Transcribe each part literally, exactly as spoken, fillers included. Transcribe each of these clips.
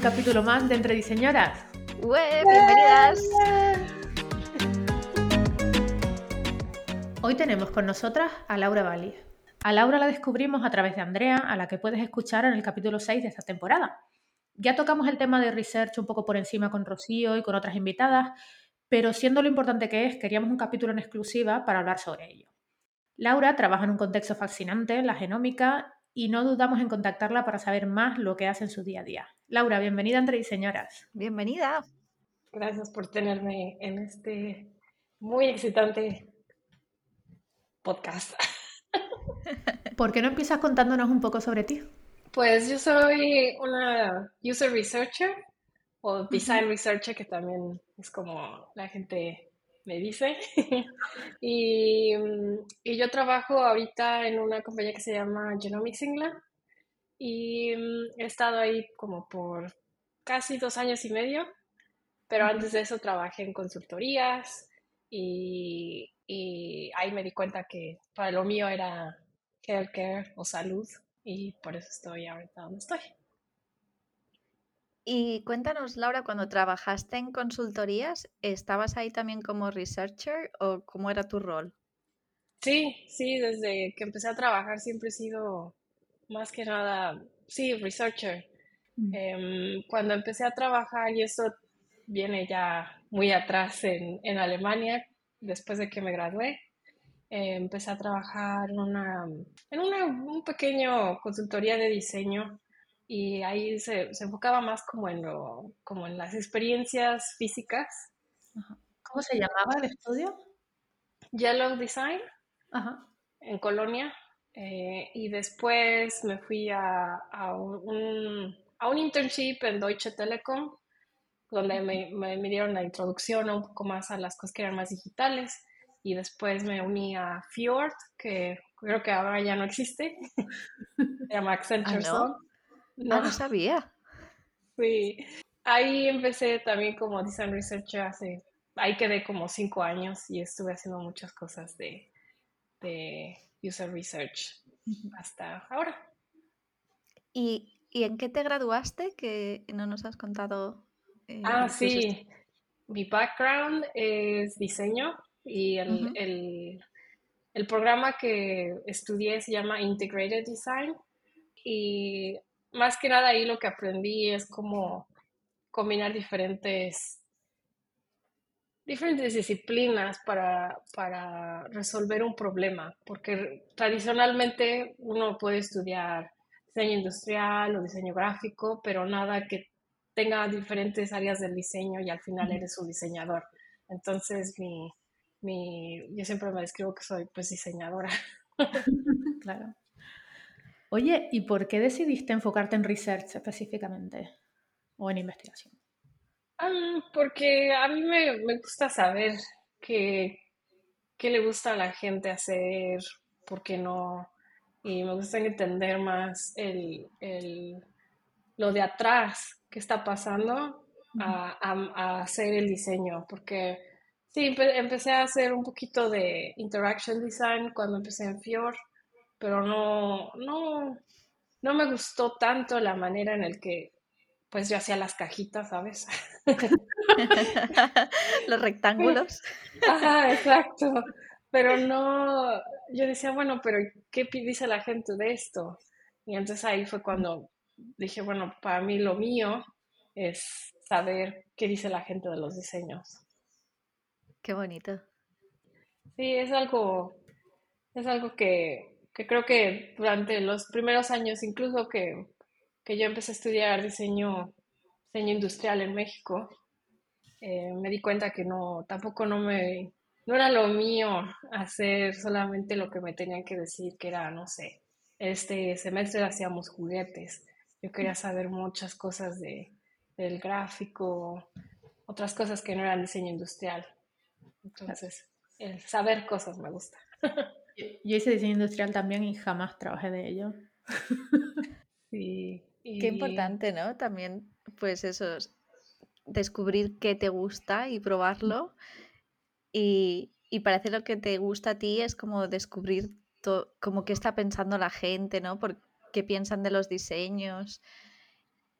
capítulo más de Entre Diseñoras. ¡Ué! ¡Bienvenidas! Hoy tenemos con nosotras a Laura Valli. A Laura la descubrimos a través de Andrea, a la que puedes escuchar en el capítulo seis de esta temporada. Ya tocamos el tema de research un poco por encima con Rocío y con otras invitadas, pero siendo lo importante que es, queríamos un capítulo en exclusiva para hablar sobre ello. Laura trabaja en un contexto fascinante, la genómica, y no dudamos en contactarla para saber más lo que hace en su día a día. Laura, bienvenida a Entre Diseñoras. Bienvenida. Gracias por tenerme en este muy excitante podcast. ¿Por qué no empiezas contándonos un poco sobre ti? Pues yo soy una user researcher o design Uh-huh. researcher, que también es como la gente me dice. y, y yo trabajo ahorita en una compañía que se llama Genomics England y he estado ahí como por casi dos años y medio, pero Uh-huh. antes de eso trabajé en consultorías y, y ahí me di cuenta que para lo mío era healthcare o salud, y por eso estoy ahorita donde estoy. Y cuéntanos, Laura, cuando trabajaste en consultorías, ¿estabas ahí también como researcher o cómo era tu rol? Sí, sí, desde que empecé a trabajar siempre he sido más que nada, sí, researcher. Mm. Em, cuando empecé a trabajar, y eso viene ya muy atrás en, en Alemania, después de que me gradué, eh, empecé a trabajar en una, en una un pequeño consultoría de diseño, y ahí se, se enfocaba más como en lo, como en las experiencias físicas. Ajá. ¿Cómo se llamaba el estudio? Yellow Design, Ajá. en Colonia, eh, y después me fui a, a un, a un internship en Deutsche Telekom, donde me, me, me dieron la introducción un poco más a las cosas que eran más digitales, y después me uní a Fjord, que creo que ahora ya no existe, se llama ¿Ah, Accenture no? Song. Ah, No, no sabía. sí. Ahí empecé también como design researcher hace, ahí quedé como cinco años y estuve haciendo muchas cosas de, de user research Uh-huh. hasta ahora. ¿Y, y en qué te graduaste? Que no nos has contado Ah, eh, tus estudios. sí, mi background es diseño, y el, Ujú. el, el programa que estudié se llama Integrated Design, y más que nada ahí lo que aprendí es cómo combinar diferentes, diferentes disciplinas para, para resolver un problema, porque tradicionalmente uno puede estudiar diseño industrial o diseño gráfico, pero nada que tenga diferentes áreas del diseño y al final Uh-huh. eres un diseñador. Entonces, mi, mi, yo siempre me describo que soy pues diseñadora. Claro. Oye, ¿y por qué decidiste enfocarte en research específicamente? ¿O en investigación? Um, porque a mí me, me gusta saber qué, qué le gusta a la gente hacer, por qué no, y me gusta entender más el, el, lo de atrás, qué está pasando Uh-huh. a, a, a hacer el diseño, porque sí, empe- empecé a hacer un poquito de interaction design cuando empecé en Fior, pero no, no, no me gustó tanto la manera en el que pues yo hacía las cajitas, ¿sabes? Los rectángulos. Ajá, exacto. Pero no, yo decía, bueno, pero ¿qué pi- dice la gente de esto? Y entonces ahí fue cuando dije, bueno, para mí lo mío es saber qué dice la gente de los diseños. Qué bonito. Sí, es algo, es algo que, que creo que durante los primeros años, incluso que, que yo empecé a estudiar diseño, diseño industrial en México, eh, me di cuenta que no, tampoco no me, no era lo mío hacer solamente lo que me tenían que decir, que era, no sé, este semestre hacíamos juguetes. Yo quería saber muchas cosas de, del gráfico, otras cosas que no eran diseño industrial. Claro. Entonces, el saber cosas me gusta. Yo, yo hice diseño industrial también y jamás trabajé de ello. Sí, Qué y importante, ¿no? También, pues eso, es descubrir qué te gusta y probarlo. Y, y parece lo que te gusta a ti es como descubrir to- como qué está pensando la gente, ¿no? Por qué piensan de los diseños.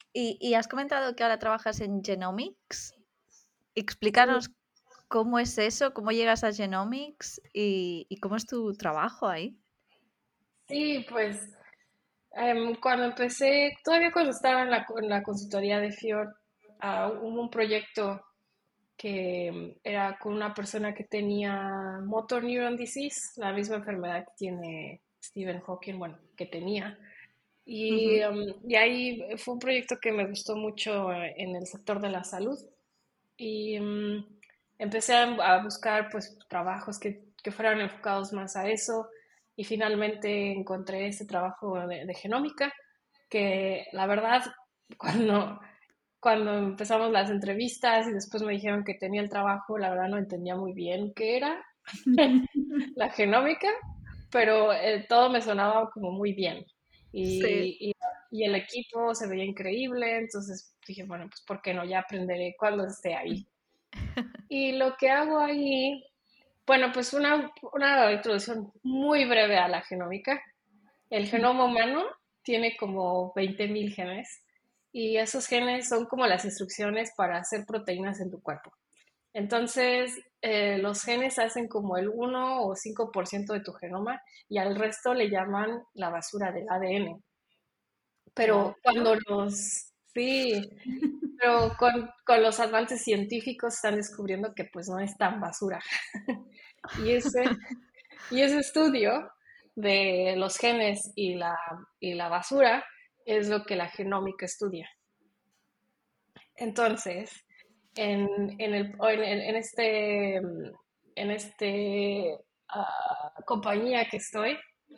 Y, y has comentado que ahora trabajas en Genomics. Explícanos cómo es eso, cómo llegas a Genomics y, y cómo es tu trabajo ahí. Sí, pues em, cuando empecé, todavía cuando estaba en la, en la consultoría de Fiord, ah, hubo un proyecto que em, era con una persona que tenía motor neuron disease, la misma enfermedad que tiene Stephen Hawking, bueno, que tenía. Y, Ujú. em, y ahí fue un proyecto que me gustó mucho eh, en el sector de la salud. Y em, empecé a, a buscar pues trabajos que, que fueran enfocados más a eso. Y finalmente encontré ese trabajo de, de genómica, que la verdad, cuando, cuando empezamos las entrevistas y después me dijeron que tenía el trabajo, la verdad no entendía muy bien qué era la genómica, pero eh, todo me sonaba como muy bien. Sí. Y, y, y el equipo se veía increíble, entonces dije, bueno, pues ¿por qué no? Ya aprenderé cuando esté ahí. Y lo que hago ahí, bueno, pues una, una introducción muy breve a la genómica. El genoma humano tiene como veinte mil genes y esos genes son como las instrucciones para hacer proteínas en tu cuerpo. Entonces, eh, los genes hacen como el uno o cinco por ciento de tu genoma y al resto le llaman la basura del A D N. Pero Obvio. cuando los, sí, pero con, con los avances científicos están descubriendo que pues no es tan basura. Y ese, y ese estudio de los genes y la, y la basura es lo que la genómica estudia. Entonces, en, en, el, en, en este, en este uh, compañía que estoy,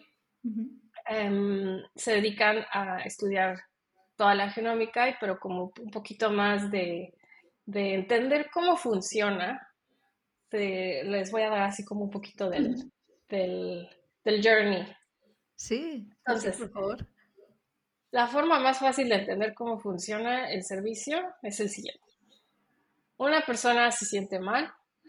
um, se dedican a estudiar toda la genómica, pero como un poquito más de, de entender cómo funciona. Te, les voy a dar así como un poquito del, del, del journey. Sí, sí, Entonces, por favor. la forma más fácil de entender cómo funciona el servicio es el siguiente. Una persona se siente mal,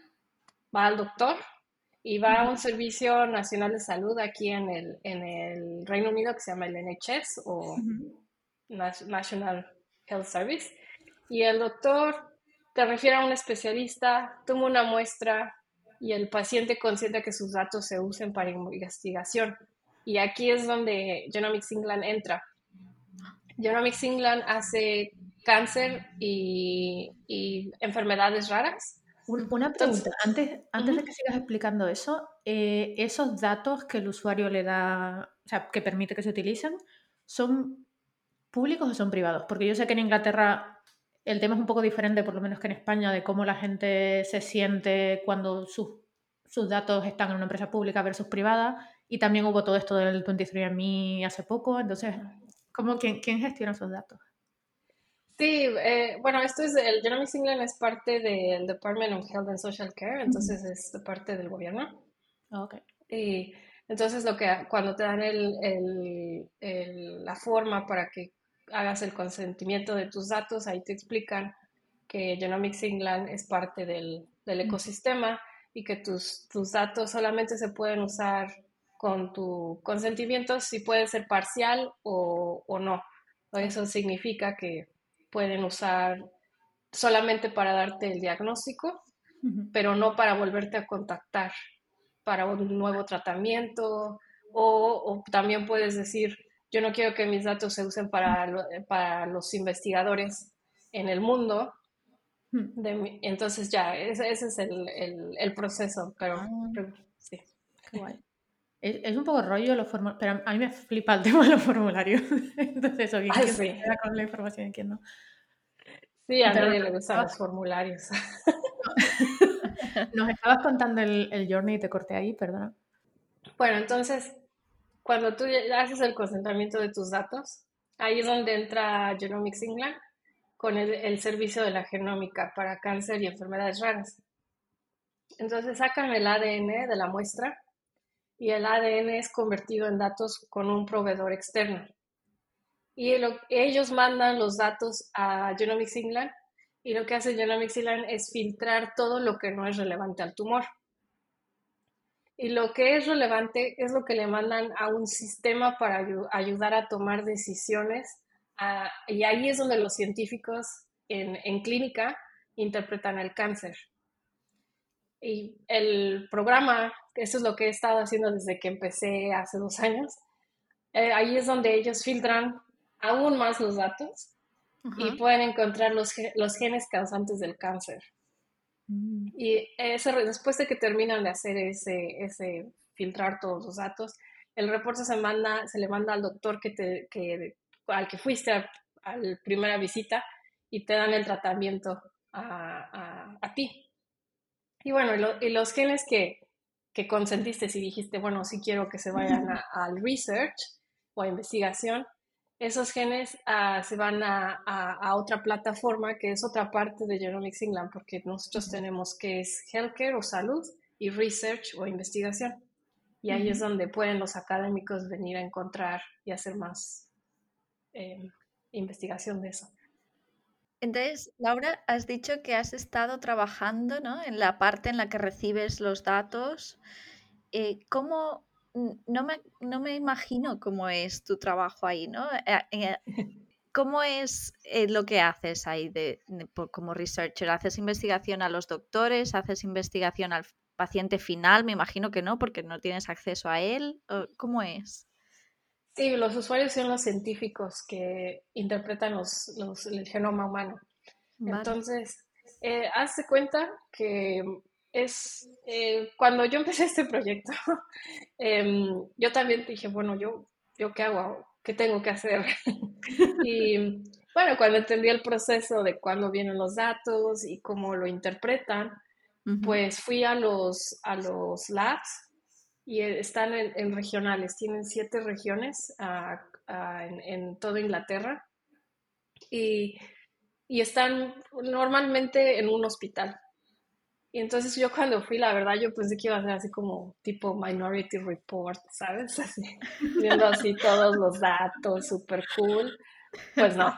va al doctor y va a un servicio nacional de salud aquí en el, en el Reino Unido que se llama el N H S o National Health Service. Y el doctor te refiere a un especialista, toma una muestra y el paciente consiente que sus datos se usen para investigación. Y aquí es donde Genomics England entra. Genomics England hace cáncer y, y enfermedades raras. Un- Una Entonces, pregunta, antes, antes de ujú. que sigas explicando eso, eh, esos datos que el usuario le da, o sea, que permite que se utilicen, ¿son públicos o son privados? Porque yo sé que en Inglaterra el tema es un poco diferente, por lo menos que en España, de cómo la gente se siente cuando sus, sus datos están en una empresa pública versus privada, y también hubo todo esto del veintitrés and me hace poco, entonces, ¿cómo, quién, quién gestiona esos datos? Sí, eh, bueno, esto es, el Genomics England es parte del Department of Health and Social Care, Ujú. entonces es de parte del gobierno. Ah, ok. Y entonces lo que cuando te dan el, el- el- la forma para que hagas el consentimiento de tus datos, ahí te explican que Genomics England es parte del, del Ujú. ecosistema y que tus, tus datos solamente se pueden usar con tu consentimiento, si puede ser parcial o, o no. Ok. Eso significa que pueden usar solamente para darte el diagnóstico, Ujú. pero no para volverte a contactar para un nuevo tratamiento o, o también puedes decir, yo no quiero que mis datos se usen para, lo- para los investigadores en el mundo, Ujú. de mi- entonces ya, ese, ese es el, el- el proceso, pero, Ah, pero sí. qué guay. Es, es un poco rollo los formularios, pero a mí me flipa el tema de los formularios. Entonces, eso, bien Ah, que se sí, queda con la información y quién no. sí, a Pero nadie nos le gustan estabas, los formularios. nos estabas contando el, el journey y te corté ahí, perdona. Bueno, entonces, cuando tú ya haces el consentimiento de tus datos, ahí es donde entra Genomics England con el, el servicio de la genómica para cáncer y enfermedades raras. Entonces sacan el A D N de la muestra y el A D N es convertido en datos con un proveedor externo. Y lo, ellos mandan los datos a Genomics England y lo que hace Genomics England es filtrar todo lo que no es relevante al tumor. Y lo que es relevante es lo que le mandan a un sistema para ayu- ayudar a tomar decisiones Uh, y ahí es donde los científicos en, en clínica interpretan el cáncer. Y el programa, eso es lo que he estado haciendo desde que empecé hace dos años, eh, ahí es donde ellos filtran aún más los datos y Ajá. pueden encontrar los, los genes causantes del cáncer. Mm. Y ese, después de que terminan de hacer ese, ese filtrar todos los datos, el reporte se manda, se le manda al doctor que te, que, al que fuiste a, a la primera visita y te dan el tratamiento a, a, a ti. Y bueno, y, lo, y los genes que, que consentiste, si dijiste, bueno, sí quiero que se vayan a, al research o a investigación, esos genes uh, se van a, a, a, otra plataforma que es otra parte de Genomics England, porque nosotros tenemos que es healthcare o salud y research o investigación. Y ahí uh-huh. es donde pueden los académicos venir a encontrar y hacer más eh, investigación de eso. Entonces, Laura, has dicho que has estado trabajando, ¿no?, en la parte en la que recibes los datos. Eh, ¿Cómo? No me, no me imagino cómo es tu trabajo ahí, ¿no? ¿Cómo es eh, lo que haces ahí de, de, como researcher? ¿Haces investigación a los doctores? ¿Haces investigación al paciente final? Me imagino que no, porque no tienes acceso a él. ¿Cómo es? Sí, los usuarios son los científicos que interpretan los, los, el genoma humano. Vale. Entonces, eh, hazte cuenta que es eh, cuando yo empecé este proyecto, eh, yo también dije, bueno, yo, yo qué hago, qué tengo que hacer. Y bueno, cuando entendí el proceso de cuándo vienen los datos y cómo lo interpretan, uh-huh. pues fui a los, a los labs y están en, en regionales, tienen siete regiones uh, uh, en, en toda Inglaterra y, y están normalmente en un hospital. Y entonces yo cuando fui, la verdad, yo pensé que iba a ser así como tipo Minority Report, ¿sabes? Así, viendo así todos los datos, súper cool. Pues no.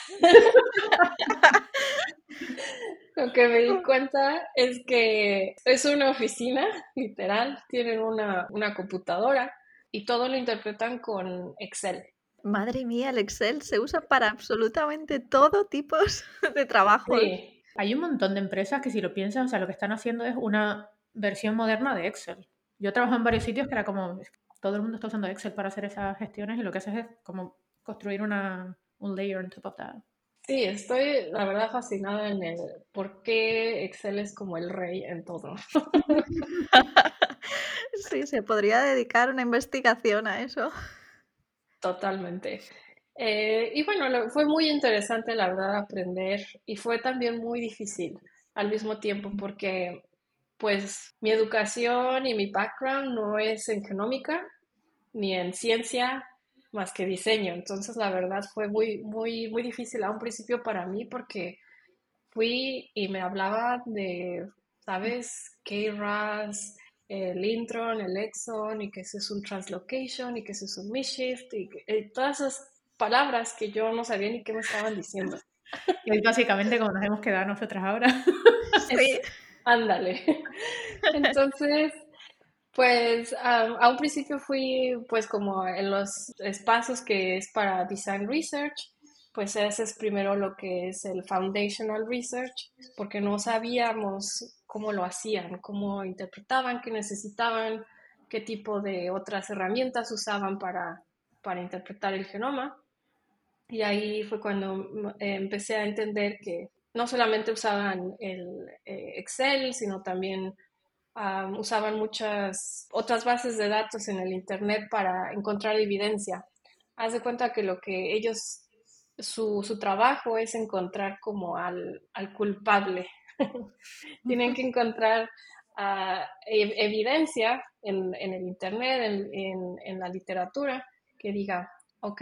Lo que me di cuenta es que es una oficina, literal, tienen una, una computadora y todo lo interpretan con Excel. Madre mía, el Excel se usa para absolutamente todo tipo de trabajos. Sí. Hay un montón de empresas que si lo piensas, o sea, lo que están haciendo es una versión moderna de Excel. Yo trabajo en varios sitios que era como, todo el mundo está usando Excel para hacer esas gestiones y lo que haces es como construir una, un layer on top of that. Sí, estoy la verdad fascinada en el por qué Excel es como el rey en todo. Sí, se podría dedicar una investigación a eso. Totalmente. Eh, y bueno, fue muy interesante la verdad aprender y fue también muy difícil al mismo tiempo porque pues mi educación y mi background no es en genómica ni en ciencia más que diseño. Entonces la verdad fue muy, muy, muy difícil a un principio para mí porque fui y me hablaba de, ¿sabes? K-RAS, el intron, el exon, y que eso es un translocation, y que eso es un midshift, y, que, y todas esas palabras que yo no sabía ni qué me estaban diciendo. Y es básicamente como nos hemos quedado nosotras ahora. Sí. Es, ándale. Entonces, pues um, a un principio fui pues como en los espacios que es para design research, pues ese es primero lo que es el foundational research, porque no sabíamos cómo lo hacían, cómo interpretaban, qué necesitaban, qué tipo de otras herramientas usaban para, para interpretar el genoma. Y ahí fue cuando eh, empecé a entender que no solamente usaban el eh, Excel, sino también um, usaban muchas otras bases de datos en el Internet para encontrar evidencia. Haz de cuenta que lo que ellos, su, su trabajo es encontrar como al, al culpable. Tienen que encontrar uh, evidencia en, en, el Internet, en, en, en la literatura, que diga, ok,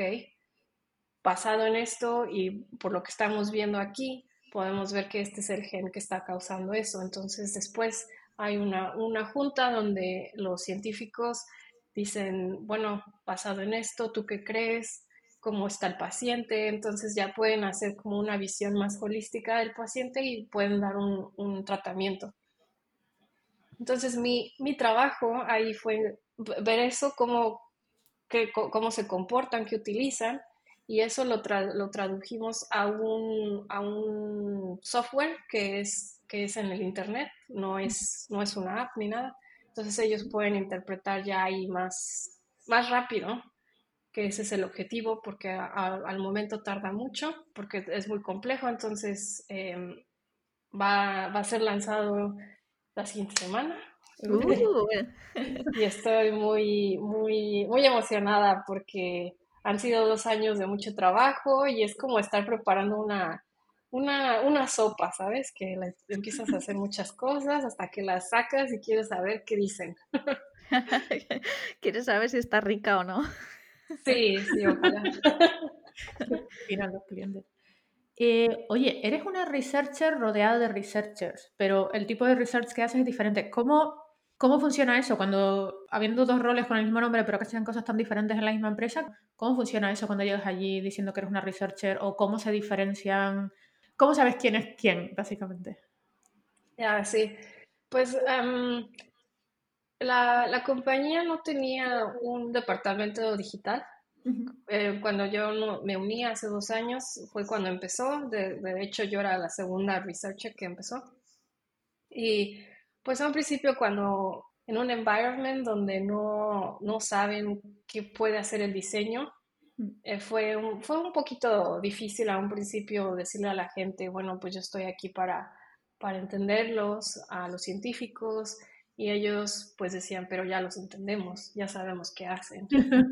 basado en esto y por lo que estamos viendo aquí, podemos ver que este es el gen que está causando eso. Entonces después hay una, una junta donde los científicos dicen, bueno, basado en esto, ¿tú qué crees? ¿Cómo está el paciente? Entonces ya pueden hacer como una visión más holística del paciente y pueden dar un, un tratamiento. Entonces mi, mi trabajo ahí fue ver eso, cómo, qué, cómo se comportan, qué utilizan, y eso lo, tra- lo tradujimos a un, a un software que es, que es en el internet, no es, no es una app ni nada. Entonces ellos pueden interpretar ya ahí más, más rápido, que ese es el objetivo, porque a- a- al momento tarda mucho, porque es muy complejo. Entonces em, va, va a ser lanzado la siguiente semana. Uh, Y estoy muy, muy, muy emocionada porque han sido dos años de mucho trabajo y es como estar preparando una, una, una sopa, ¿sabes? Que la- empiezas a hacer muchas cosas hasta que las sacas y quieres saber qué dicen. ¿Quieres saber si está rica o no? Sí, sí, ojalá. ¿Qué opinan los clientes? Eh, oye, eres una researcher rodeada de researchers, pero el tipo de research que haces es diferente. ¿Cómo, cómo funciona eso cuando, habiendo dos roles con el mismo nombre, pero que hacen cosas tan diferentes en la misma empresa? ¿Cómo funciona eso cuando llegas allí diciendo que eres una researcher o cómo se diferencian? ¿Cómo sabes quién es quién, básicamente? Ya, sí. Pues em, la, la compañía no tenía un departamento digital. Ujú. Eh, cuando yo no- me uní hace dos años fue cuando empezó. De, de hecho, yo era la segunda researcher que empezó. Y pues a un principio cuando en un environment donde no, no saben qué puede hacer el diseño, eh, fue un, fue un poquito difícil a un principio decirle a la gente, bueno, pues yo estoy aquí para, para entenderlos, a los científicos, y ellos pues decían, pero ya los entendemos, ya sabemos qué hacen.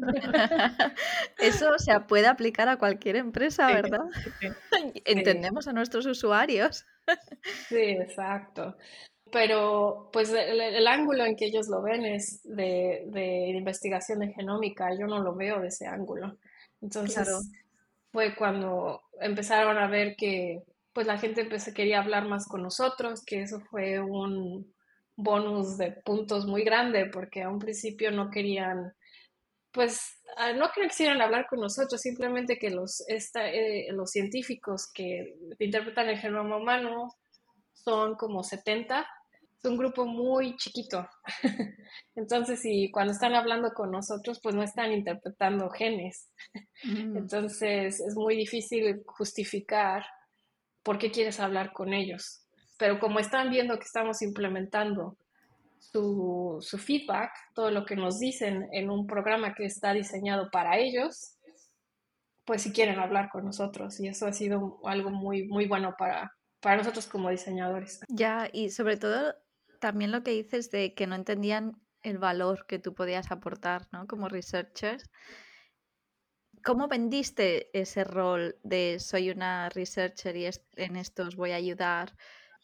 Eso, o sea, puede aplicar a cualquier empresa, Sí, ¿verdad? sí, sí. Sí, Entendemos a nuestros usuarios. sí, exacto. Pero pues el, el ángulo en que ellos lo ven es de, de investigación de genómica, yo no lo veo de ese ángulo. Claro. Entonces fue cuando empezaron a ver que pues la gente empezó, quería hablar más con nosotros, que eso fue un bonus de puntos muy grande, porque a un principio no querían, pues ah, no que no quisieran hablar con nosotros, simplemente que los, esta, eh, los científicos que interpretan el genoma humano son como setenta, es un grupo muy chiquito. Entonces, y cuando están hablando con nosotros, pues no están interpretando genes. Mm. Entonces, es muy difícil justificar por qué quieres hablar con ellos. Pero como están viendo que estamos implementando su, su feedback, todo lo que nos dicen en un programa que está diseñado para ellos, pues si quieren hablar con nosotros. Y eso ha sido algo muy, muy bueno para, para nosotros como diseñadores. Ya, y sobre todo también lo que dices de que no entendían el valor que tú podías aportar, ¿no? Como researcher. ¿Cómo vendiste ese rol de soy una researcher y es- en esto os voy a ayudar?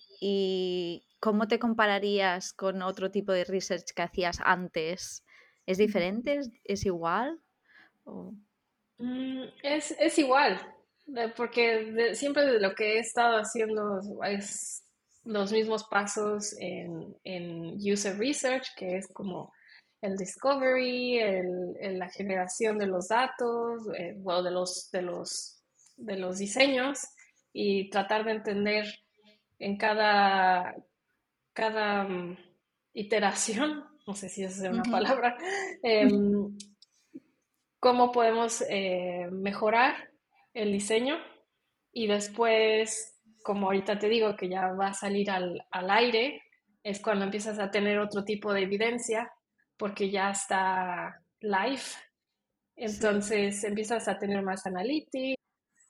¿Y cómo te compararías con otro tipo de research que hacías antes? ¿Es diferente? ¿Es, es igual? O- Mm, es, es igual, de- porque de- siempre de lo que he estado haciendo es los mismos pasos en, en user research, que es como el discovery, el, el- la generación de los datos, eh, bueno, de los, de los, de los diseños y tratar de entender en cada, cada mm, iteración, no sé si esa es una Ujú. palabra, em, cómo podemos eh, mejorar el diseño y después, como ahorita te digo que ya va a salir al, al aire, es cuando empiezas a tener otro tipo de evidencia porque ya está live, Sí. entonces empiezas a tener más analytics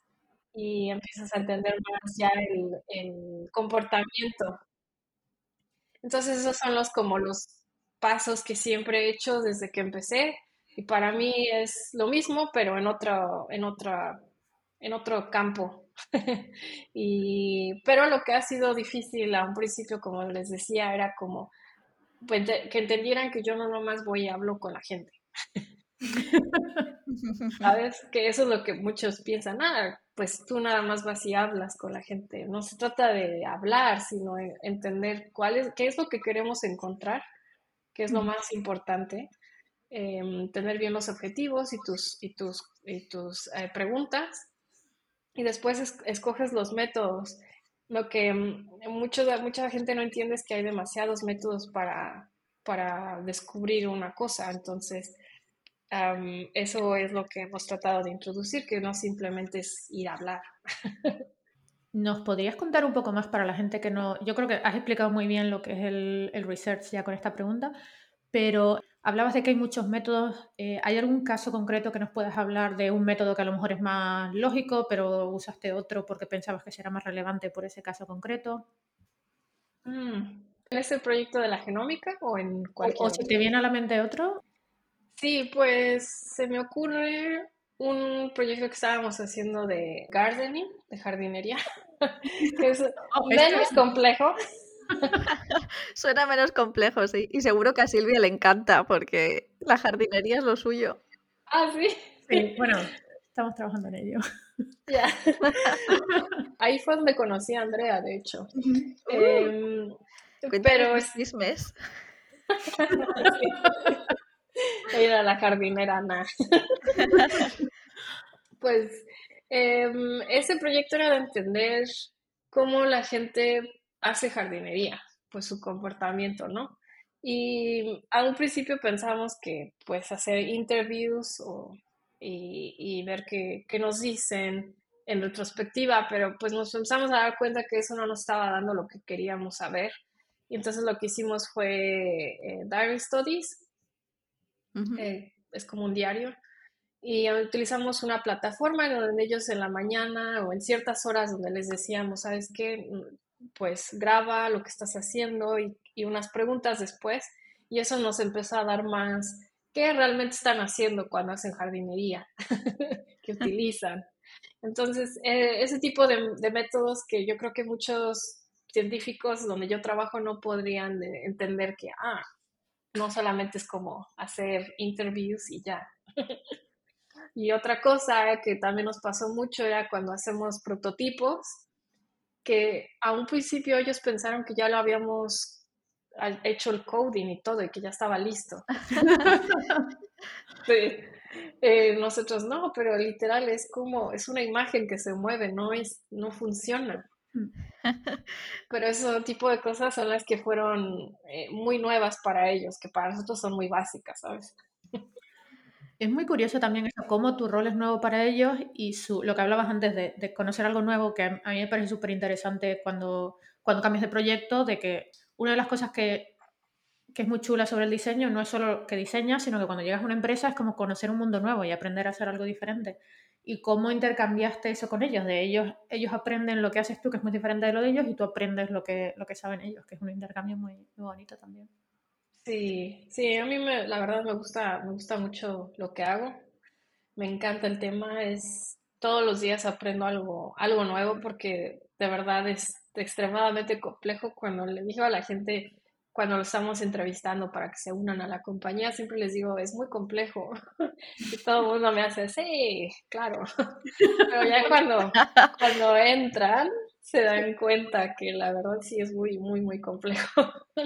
y empiezas a entender más ya el, el comportamiento. Entonces esos son los como los pasos que siempre he hecho desde que empecé y para mí es lo mismo, pero en otro, en otra, en otro campo. Y, pero lo que ha sido difícil a un principio, como les decía, era como pues, ente- que entendieran que yo no nomás voy y hablo con la gente. ¿Sabes? Que eso es lo que muchos piensan, ah, pues tú nada más vas y hablas con la gente. No se trata de hablar, sino de entender cuál es, qué es lo que queremos encontrar, qué es lo Ujú. más importante, em, tener bien los objetivos y tus, y tus, y tus eh, preguntas, y después es- escoges los métodos. Lo que mm, mucho de- mucha gente no entiende es que hay demasiados métodos para, para descubrir una cosa. Entonces, um, eso es lo que hemos tratado de introducir, que no simplemente es ir a hablar. ¿Nos podrías contar un poco más para la gente que no... Yo creo que has explicado muy bien lo que es el, el research ya con esta pregunta, pero hablabas de que hay muchos métodos. Eh, ¿hay algún caso concreto que nos puedas hablar de un método que a lo mejor es más lógico, pero usaste otro porque pensabas que será más relevante por ese caso concreto? Mm. ¿En ese proyecto de la genómica o en O, o cualquier si otro? te viene a la mente otro. Sí, pues se me ocurre un proyecto que estábamos haciendo de gardening, de jardinería, que es Oh, esto menos es- complejo. Suena menos complejo, sí. Y seguro que a Silvia le encanta porque la jardinería es lo suyo. Ah, sí, Sí, bueno, estamos trabajando en ello. ya. Ahí fue donde conocí a Andrea, de hecho. Uh, Em, cuéntanos pero más es... chismes. sí, era la jardinera, Ana. Pues em, ese proyecto era de entender cómo la gente hace jardinería, pues su comportamiento, ¿no? Y a un principio pensamos que pues hacer interviews o, y, y ver qué, qué nos dicen en retrospectiva, pero pues nos empezamos a dar cuenta que eso no nos estaba dando lo que queríamos saber. Y entonces lo que hicimos fue eh, Diary Studies, Ujú. eh, es como un diario, y utilizamos una plataforma en donde ellos en la mañana o en ciertas horas donde les decíamos, ¿sabes qué? Pues graba lo que estás haciendo y, y unas preguntas después. Y eso nos empezó a dar más qué realmente están haciendo cuando hacen jardinería, que utilizan. Entonces, eh, ese tipo de, de métodos que yo creo que muchos científicos donde yo trabajo no podrían de entender que, ah, no solamente es como hacer interviews y ya. Y otra cosa que también nos pasó mucho era cuando hacemos prototipos, que a un principio ellos pensaron que ya lo habíamos hecho el coding y todo y que ya estaba listo. Sí. Eh, nosotros no, pero literal es como, es una imagen que se mueve, no es, no funciona. Pero ese tipo de cosas son las que fueron eh, muy nuevas para ellos, que para nosotros son muy básicas, ¿sabes? Es muy curioso también eso, cómo tu rol es nuevo para ellos y su, lo que hablabas antes de, de conocer algo nuevo, que a mí me parece súper interesante cuando, cuando cambias de proyecto, de que una de las cosas que, que es muy chula sobre el diseño no es solo que diseñas, sino que cuando llegas a una empresa es como conocer un mundo nuevo y aprender a hacer algo diferente. Y cómo intercambiaste eso con ellos, de ellos, ellos aprenden lo que haces tú, que es muy diferente de lo de ellos, y tú aprendes lo que, lo que saben ellos, que es un intercambio muy, muy bonito también. Sí, sí, a mí me, la verdad me gusta, me gusta mucho lo que hago. Me encanta el tema, es todos los días aprendo algo, algo nuevo porque de verdad es extremadamente complejo. Cuando le digo a la gente, cuando lo estamos entrevistando para que se unan a la compañía, siempre les digo, es muy complejo. Y todo el mundo me hace, sí, claro. Pero ya cuando, cuando entran, se dan cuenta que la verdad sí es muy, muy, muy complejo.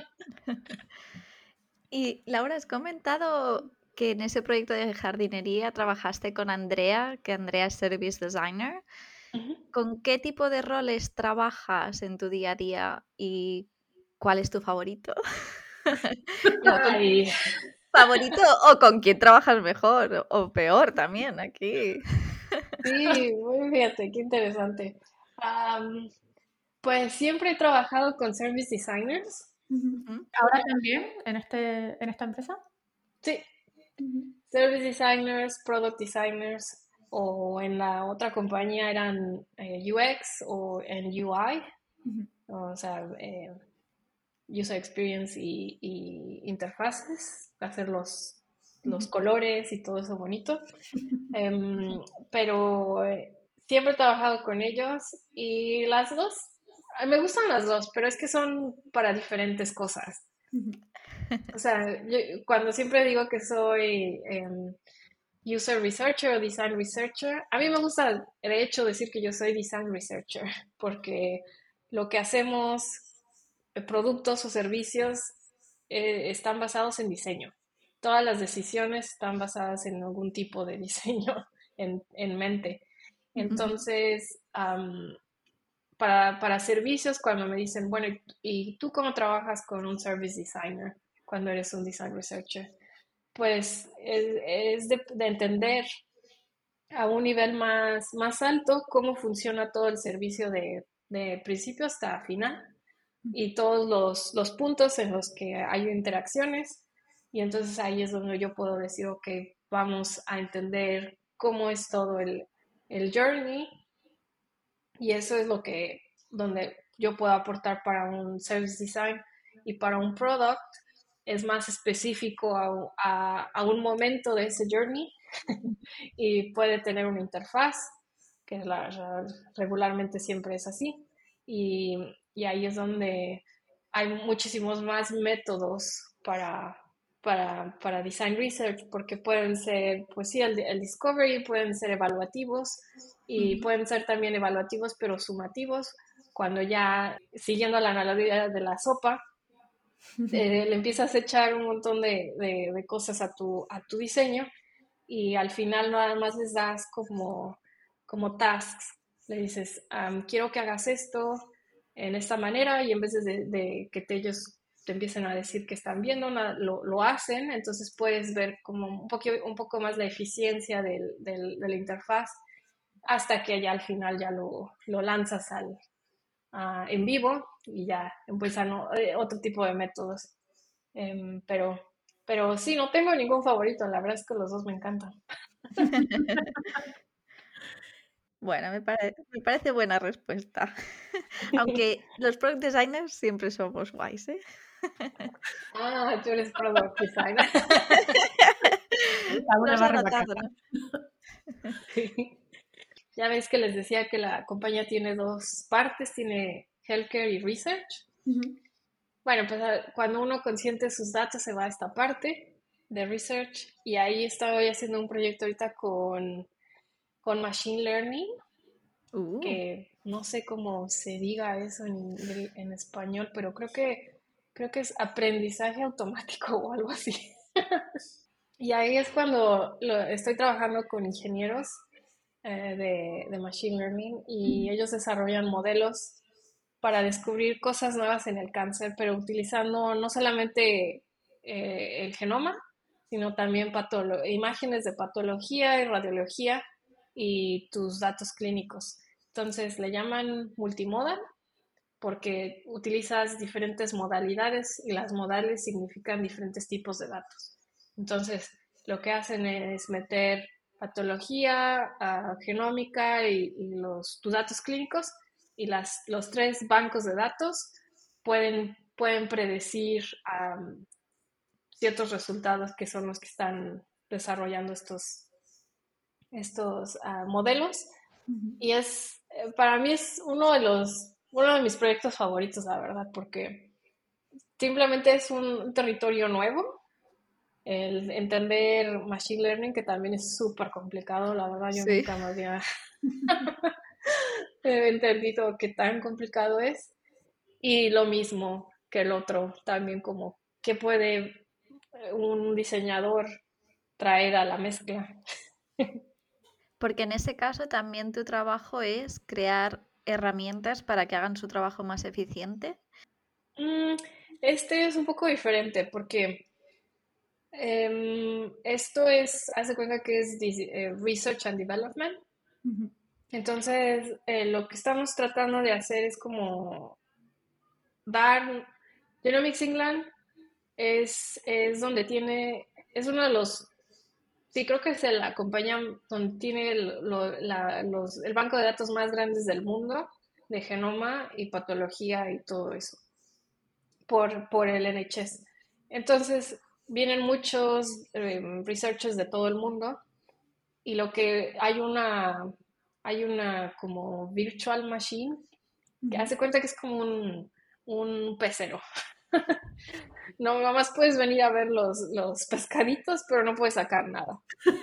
Y Laura, has comentado que en ese proyecto de jardinería trabajaste con Andrea, que Andrea es Service Designer. Ujú. ¿Con qué tipo de roles trabajas en tu día a día y cuál es tu favorito? No, ¿con Ay, favorito o con quién trabajas mejor o peor también aquí? sí, muy fíjate, qué interesante. Am, Pues siempre he trabajado con service designers. Ujú. ¿Ahora también en, este, en esta empresa? Sí, Ujú. service designers, product designers, o en la otra compañía eran eh, U X o en U I, Ujú. o sea, eh, user experience y, y interfaces, hacer los, los colores y todo eso bonito. Em, pero eh, siempre he trabajado con ellos y las dos, me gustan las dos, pero es que son para diferentes cosas. Ujú. O sea, yo cuando siempre digo que soy em, user researcher o design researcher, a mí me gusta de hecho decir que yo soy design researcher, porque lo que hacemos, eh, productos o servicios, eh, están basados en diseño. Todas las decisiones están basadas en algún tipo de diseño en, en mente. Ujú. Entonces, am, para, para servicios, cuando me dicen, bueno, ¿y y tú cómo trabajas con un service designer cuando eres un design researcher? pues es, es de, de entender a un nivel más, más alto cómo funciona todo el servicio de, de principio hasta final y todos los, los puntos en los que hay interacciones. Y entonces ahí es donde yo puedo decir, ok, vamos a entender cómo es todo el, el journey y eso es lo que, donde yo puedo aportar para un service design y para un product es más específico a, a, a un momento de ese journey y puede tener una interfaz, que es la, la- regularmente siempre es así. Y, y ahí es donde hay muchísimos más métodos para, para, para design research, porque pueden ser, pues sí, el, el discovery, pueden ser evaluativos y Ujú. pueden ser también evaluativos, pero sumativos, cuando ya, siguiendo la analogía de la sopa, eh, le empiezas a echar un montón de, de, de cosas a tu, a tu diseño y al final nada más les das como, como tasks. Le dices, um, quiero que hagas esto en esta manera y en vez de, de que te, ellos te empiecen a decir que están viendo, nada, lo, lo, hacen, entonces puedes ver como un poco, un poco más la eficiencia del, del, de la interfaz hasta que ya al final ya lo, lo lanzas al, uh, en vivo y ya empiezan eh, otro tipo de métodos. Um, pero, pero sí, no tengo ningún favorito, la verdad es que los dos me encantan. Bueno, me pare- me parece buena respuesta. Aunque los product designers siempre somos guays, ¿eh? Ah, tú eres product designer. Cada No una se ha barre para notado, casa. ¿no? Sí. Ya ves que les decía que la compañía tiene dos partes, tiene healthcare y research. Ujú. Bueno, pues a- cuando uno consiente sus datos se va a esta parte de research y ahí estoy haciendo un proyecto ahorita con, con machine learning, Uh, que no sé cómo se diga eso en, ingre- en español, pero creo que, creo que es aprendizaje automático o algo así. Y ahí es cuando lo- estoy trabajando con ingenieros eh, de, de Machine Learning y Ujú. ellos desarrollan modelos para descubrir cosas nuevas en el cáncer, pero utilizando no solamente eh, el genoma, sino también patolo- imágenes de patología y radiología y tus datos clínicos. Entonces le llaman multimodal porque utilizas diferentes modalidades y las modales significan diferentes tipos de datos. Entonces, lo que hacen es meter patología, uh, genómica y, y los, tus datos clínicos y las, los tres bancos de datos pueden, pueden predecir um, ciertos resultados que son los que están desarrollando estos, estos uh, modelos Ujú. y es, eh, para mí es uno de los, uno de mis proyectos favoritos, la verdad, porque simplemente es un territorio nuevo. El entender Machine Learning, que también es súper complicado, la verdad, yo sí. nunca me había entendido qué tan complicado es. Y lo mismo que el otro, también como qué puede un diseñador traer a la mezcla. Porque en ese caso también tu trabajo es crear herramientas para que hagan su trabajo más eficiente. Mm, este es un poco diferente porque Em, esto es, haz de cuenta que es dis- eh, Research and Development. Ujú. Entonces, eh, lo que estamos tratando de hacer es como dar, Genomics England es, es donde tiene, es uno de los, sí, creo que es la compañía donde tiene el, lo- la- los, el banco de datos más grandes del mundo de genoma y patología y todo eso, por, por el N H S. Entonces, vienen muchos em, researchers de todo el mundo y lo que hay una, hay una como virtual machine que Ujú. hace cuenta que es como un, un pecero. No, nada más puedes venir a ver los, los pescaditos, pero no puedes sacar nada.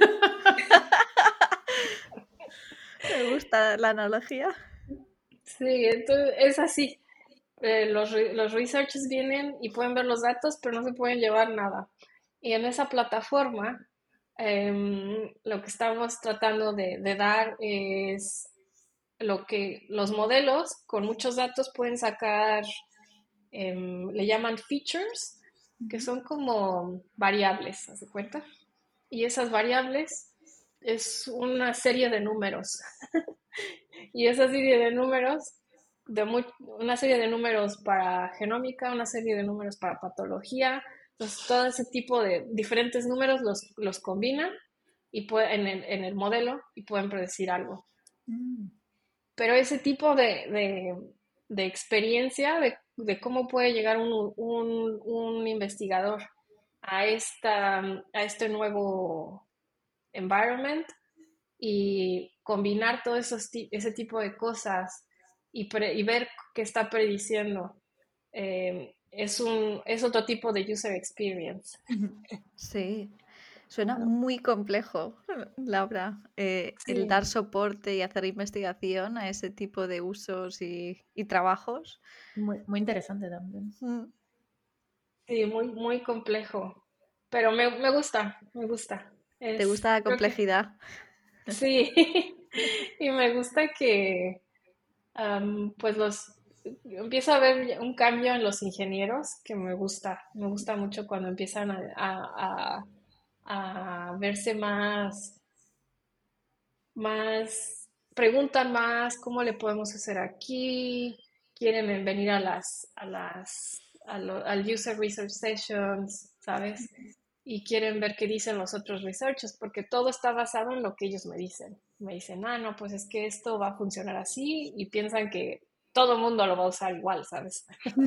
Me gusta la analogía. Sí, entonces es así. Eh, los, re- los researchers vienen y pueden ver los datos, pero no se pueden llevar nada. Y en esa plataforma, em, lo que estamos tratando de, de dar es lo que los modelos con muchos datos pueden sacar, em, le llaman features, que son como variables, ¿haz de cuenta? Y esas variables es una serie de números. Y esa serie de números, de muy- una serie de números para genómica, una serie de números para patología, entonces todo ese tipo de diferentes números los, los combinan y puede- en el, en el modelo y pueden predecir algo. Mm. Pero ese tipo de, de- de experiencia, de, de cómo puede llegar un, un- un investigador a, esta, a este nuevo environment y combinar todo esos, ti- ese tipo de cosas y, pre- y ver qué está prediciendo, eh, es un, es otro tipo de user experience. Ujú. Sí, suena muy complejo, Laura, eh, el Sí, dar soporte y hacer investigación a ese tipo de usos y, y trabajos. Muy, muy interesante también. Mm. sí, muy, muy complejo. Pero me, me gusta, me gusta. ¿Te Es, gusta la creo que complejidad? sí. Y me gusta que am, pues los empiezo a ver un cambio en los ingenieros que me gusta. Me gusta mucho cuando empiezan a, a- a- a verse más, más, preguntan más, ¿cómo le podemos hacer aquí? Quieren venir a las, a las, a lo- al user research sessions, ¿sabes? Y quieren ver qué dicen los otros researchers, porque todo está basado en lo que ellos me dicen. Me dicen, ah, no, pues es que esto va a funcionar así y piensan que todo el mundo lo va a usar igual, ¿sabes?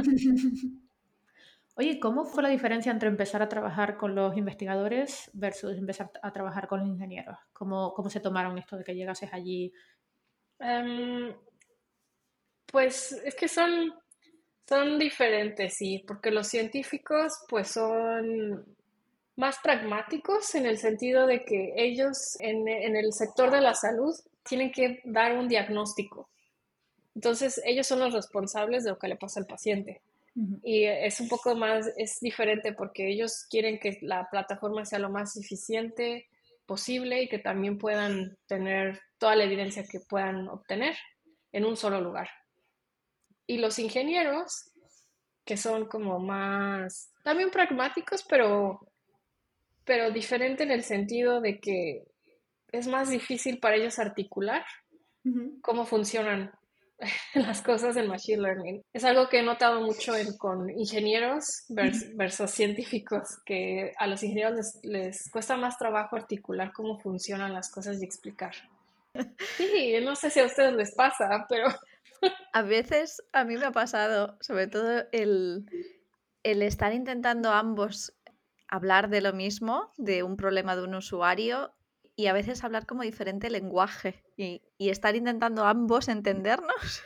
Oye, ¿cómo fue la diferencia entre empezar a trabajar con los investigadores versus empezar a trabajar con los ingenieros? ¿Cómo, cómo se tomaron esto de que llegases allí? Em, pues es que son, son diferentes, sí, porque los científicos pues son más pragmáticos en el sentido de que ellos en, en el sector de la salud tienen que dar un diagnóstico. Entonces, ellos son los responsables de lo que le pasa al paciente. Ujú. Y es un poco más, es diferente porque ellos quieren que la plataforma sea lo más eficiente posible y que también puedan tener toda la evidencia que puedan obtener en un solo lugar. Y los ingenieros, que son como más, también pragmáticos, pero, pero diferente en el sentido de que es más difícil para ellos articular Ujú. cómo funcionan las cosas en Machine Learning. Es algo que he notado mucho en- con ingenieros vers- versus científicos, que a los ingenieros les, les cuesta más trabajo articular cómo funcionan las cosas y explicar. Sí, no sé si a ustedes les pasa, pero A veces a mí me ha pasado, sobre todo el, el estar intentando ambos hablar de lo mismo, de un problema de un usuario, y a veces hablar como diferente lenguaje y, y estar intentando ambos entendernos.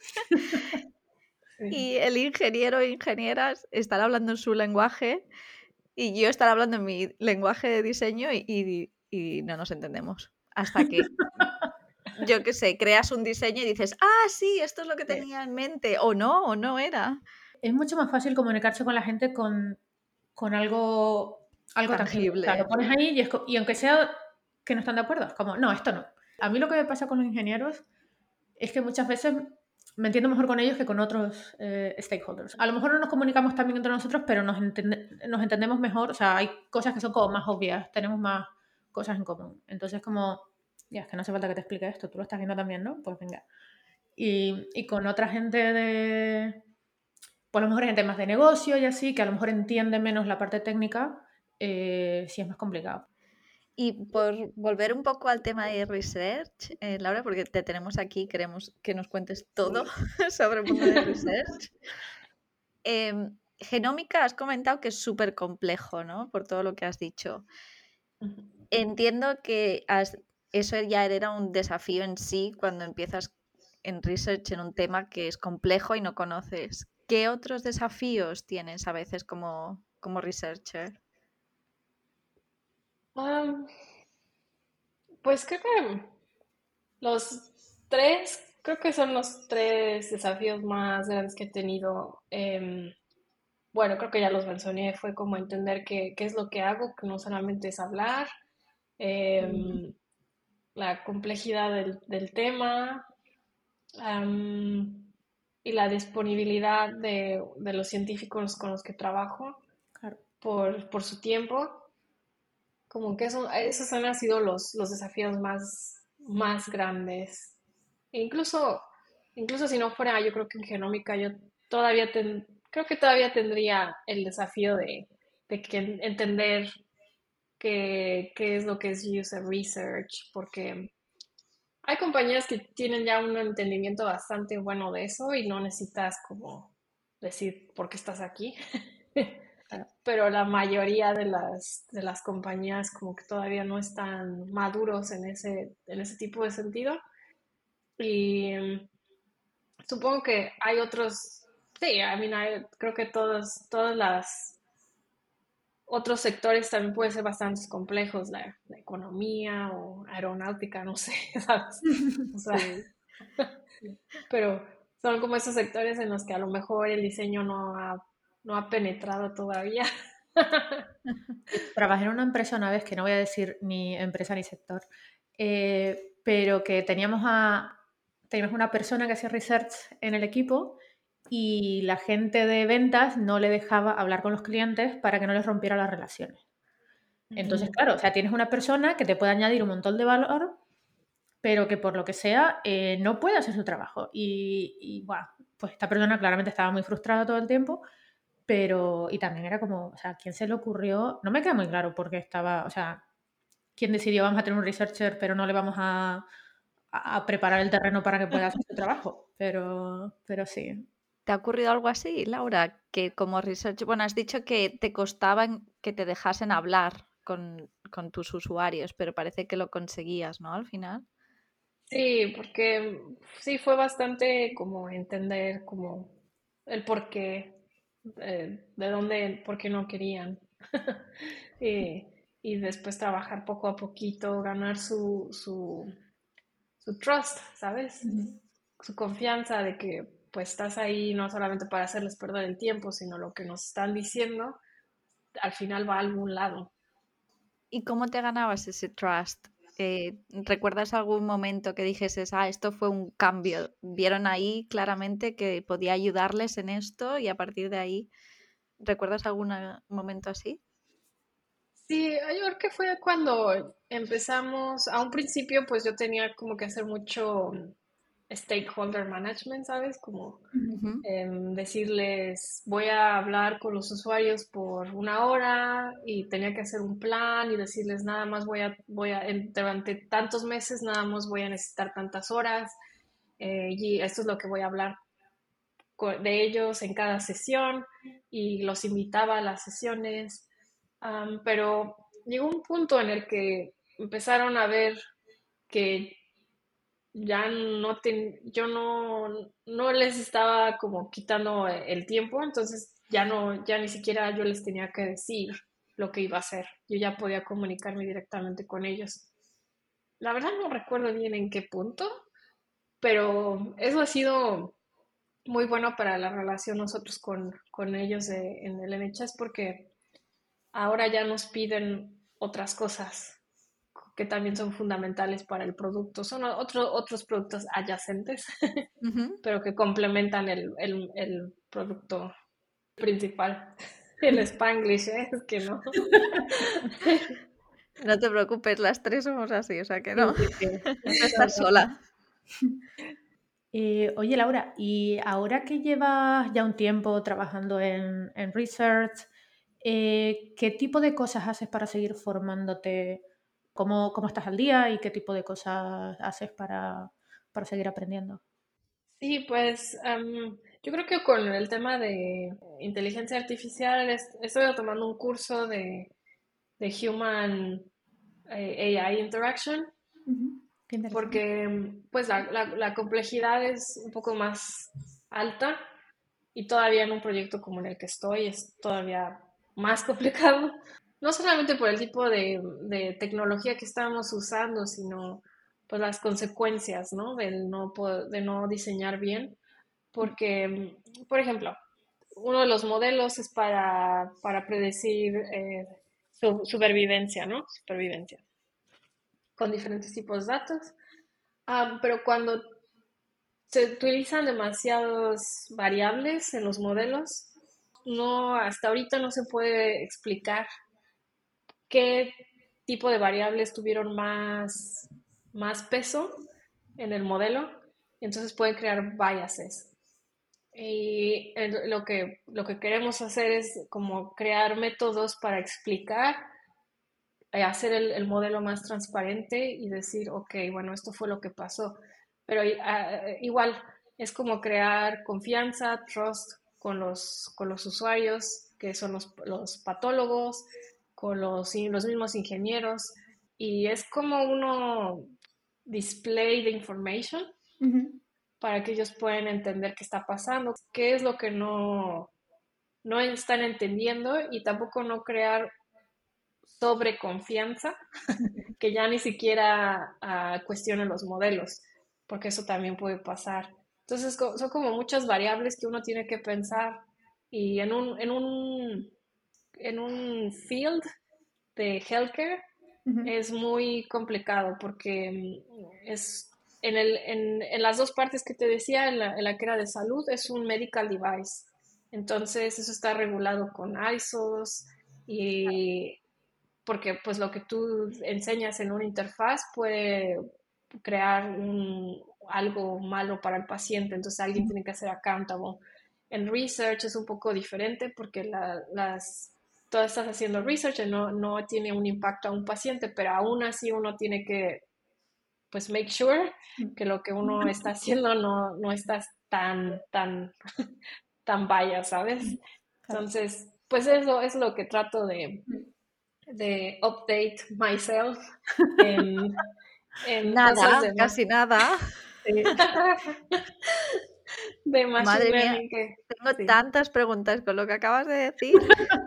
sí. Y el ingeniero o ingenieras estar hablando en su lenguaje y yo estar hablando en mi lenguaje de diseño y, y- y no nos entendemos. Hasta que, yo qué sé, creas un diseño y dices, ah, sí, esto es lo que Eh, tenía en mente, o no, o no era. Es mucho más fácil comunicarse con la gente con, con algo, algo tangible. O sea, lo Tangible. pones ahí y, es co- y aunque sea que no están de acuerdo, es como, no, esto no. A mí lo que me pasa con los ingenieros es que muchas veces me entiendo mejor con ellos que con otros eh, stakeholders. A lo mejor no nos comunicamos tan bien entre nosotros, pero nos, entende- nos entendemos mejor. O sea, hay cosas que son como más obvias, tenemos más cosas en común. Entonces, como, ya, es que no hace falta que te explique esto, tú lo estás viendo también, ¿no? Pues venga. Y, y con otra gente de, pues a lo mejor hay gente más de negocio y así, que a lo mejor entiende menos la parte técnica, eh, sí es más complicado. Y por volver un poco al tema de research, eh, Laura, porque te tenemos aquí, queremos que nos cuentes todo Sí. sobre el mundo de research. Em, genómica has comentado que es súper complejo, ¿no? Por todo lo que has dicho. Ujú. Entiendo que has- eso ya era un desafío en sí cuando empiezas en research en un tema que es complejo y no conoces. ¿Qué otros desafíos tienes a veces como, como researcher? Ah, pues creo que los tres, creo que son los tres desafíos más grandes que he tenido. Em, bueno, creo que ya los mencioné, fue como entender qué, qué es lo que hago, que no solamente es hablar, em, la complejidad del, del tema, am, y la disponibilidad de, de los científicos con los que trabajo. Claro. por, por su tiempo. Como que eso, esos han sido los, los desafíos más, más grandes. E incluso, incluso si no fuera, yo creo que en genómica yo todavía ten- creo que todavía tendría el desafío de, de que entender qué, qué es lo que es user research, porque hay compañías que tienen ya un entendimiento bastante bueno de eso y no necesitas como decir por qué estás aquí. Claro. Pero la mayoría de las, de las compañías como que todavía no están maduros en ese, en ese tipo de sentido. Y mm, supongo que hay otros, sí, I mean, hay- creo que todos, todas las otros sectores también pueden ser bastante complejos, la, la economía o aeronáutica, no sé, ¿sabes? O sea, Sí. pero son como esos sectores en los que a lo mejor el diseño no ha, no ha penetrado todavía. Yo trabajé en una empresa una vez, que no voy a decir ni empresa ni sector, eh, pero que teníamos, a, teníamos una persona que hacía research en el equipo y la gente de ventas no le dejaba hablar con los clientes para que no les rompiera las relaciones. Entonces, Ujú. claro, o sea, tienes una persona que te puede añadir un montón de valor, pero que por lo que sea eh, no puede hacer su trabajo. Y, y bueno, pues esta persona claramente estaba muy frustrada todo el tiempo, pero, y también era como, o sea, ¿quién se le ocurrió? No me queda muy claro porque estaba, o sea, ¿quién decidió vamos a tener un researcher, pero no le vamos a, a- a preparar el terreno para que pueda hacer su trabajo? Pero, pero sí. ¿Te ha ocurrido algo así, Laura? Que como research, bueno, has dicho que te costaban que te dejasen hablar con, con tus usuarios, pero parece que lo conseguías, ¿no? Al final. Sí, porque sí fue bastante como entender como el por qué, eh, de dónde, por qué no querían. Y, y después trabajar poco a poquito, ganar su, su, su trust, ¿sabes? Ujú. Su confianza de que pues estás ahí no solamente para hacerles perder el tiempo, sino lo que nos están diciendo, al final va a algún lado. ¿Y cómo te ganabas ese trust? Eh, ¿recuerdas algún momento que dijeses, ah, esto fue un cambio? ¿Vieron ahí claramente que podía ayudarles en esto y a partir de ahí, ¿recuerdas algún eh, momento así? Sí, yo creo que fue cuando empezamos, a un principio pues yo tenía como que hacer mucho stakeholder management, ¿sabes? Como Ujú. em, decirles, voy a hablar con los usuarios por una hora y tenía que hacer un plan y decirles nada más voy a, voy a, en- durante tantos meses nada más voy a necesitar tantas horas eh, y esto es lo que voy a hablar co- de ellos en cada sesión y los invitaba a las sesiones. Am, pero llegó un punto en el que empezaron a ver que ya no ten- yo no, no les estaba como quitando el tiempo, entonces ya no, ya ni siquiera yo les tenía que decir lo que iba a hacer. Yo ya podía comunicarme directamente con ellos. La verdad no recuerdo bien en qué punto, pero eso ha sido muy bueno para la relación nosotros con, con ellos de- en el N H S porque ahora ya nos piden otras cosas que también son fundamentales para el producto. Son otro- otros productos adyacentes, Ujú. pero que complementan el, el- el producto principal. El Spanglish, ¿eh? Es que no. No te preocupes, las tres somos así, o sea que Sí, no, sí, sí. no No, estás no. sola. Eh, oye, Laura, y ahora que llevas ya un tiempo trabajando en, en research, eh, ¿qué tipo de cosas haces para seguir formándote? ¿Cómo, cómo estás al día y qué tipo de cosas haces para, para seguir aprendiendo? Sí, pues am, yo creo que con el tema de inteligencia artificial es- estoy tomando un curso de, de Human eh, A I Interaction Ujú. Qué interesante. porque pues la, la- la complejidad es un poco más alta y todavía en un proyecto como en el que estoy es todavía más complicado, no solamente por el tipo de, de tecnología que estamos usando, sino pues las consecuencias, ¿no? Del no poder- de no diseñar bien, porque, por ejemplo, uno de los modelos es para, para predecir eh, su- supervivencia, ¿no? Supervivencia, con diferentes tipos de datos. Ah, pero cuando se utilizan demasiadas variables en los modelos, no, hasta ahorita no se puede explicar qué tipo de variables tuvieron más, más peso en el modelo, entonces pueden crear biases. Y el- lo que, lo que queremos hacer es como crear métodos para explicar, eh, hacer el, el modelo más transparente y decir, ok, bueno, esto fue lo que pasó. Pero ah, igual es como crear confianza, trust con los, con los usuarios, que son los, los patólogos, con los, los mismos ingenieros. Y es como uno display de information Ujú. para que ellos puedan entender qué está pasando, qué es lo que no, no están entendiendo y tampoco no crear sobreconfianza que ya ni siquiera uh, cuestionen los modelos, porque eso también puede pasar. Entonces son como muchas variables que uno tiene que pensar y en un, en un, en un field de healthcare Ujú. es muy complicado porque es en, el, en, en las dos partes que te decía, en la, en la que era de salud, es un medical device. Entonces eso está regulado con I S Os y porque pues lo que tú enseñas en una interfaz puede crear un, algo malo para el paciente, entonces alguien tiene que ser accountable. En research es un poco diferente porque la, las, tú estás haciendo research y no, no tiene un impacto a un paciente, pero aún así uno tiene que pues make sure que lo que uno está haciendo no, no estás tan, tan, tan vaya, ¿sabes? Claro. Entonces, pues eso es lo que trato de, de update myself en, en cosas Nada, de, ma- casi nada. de, de machine Madre mía, learning que tengo sí. tantas preguntas con lo que acabas de decir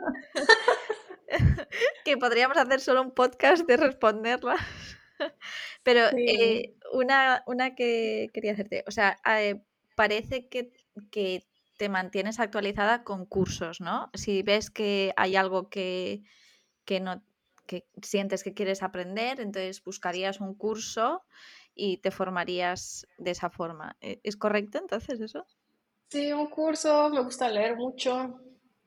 que podríamos hacer solo un podcast de responderlas. Pero Sí. eh, una, una que quería hacerte, o sea, eh, parece que, que te mantienes actualizada con cursos, ¿no? Si ves que hay algo que, que no que sientes que quieres aprender, entonces buscarías un curso y te formarías de esa forma. ¿E- ¿Es correcto entonces eso? Sí, un curso, me gusta leer mucho.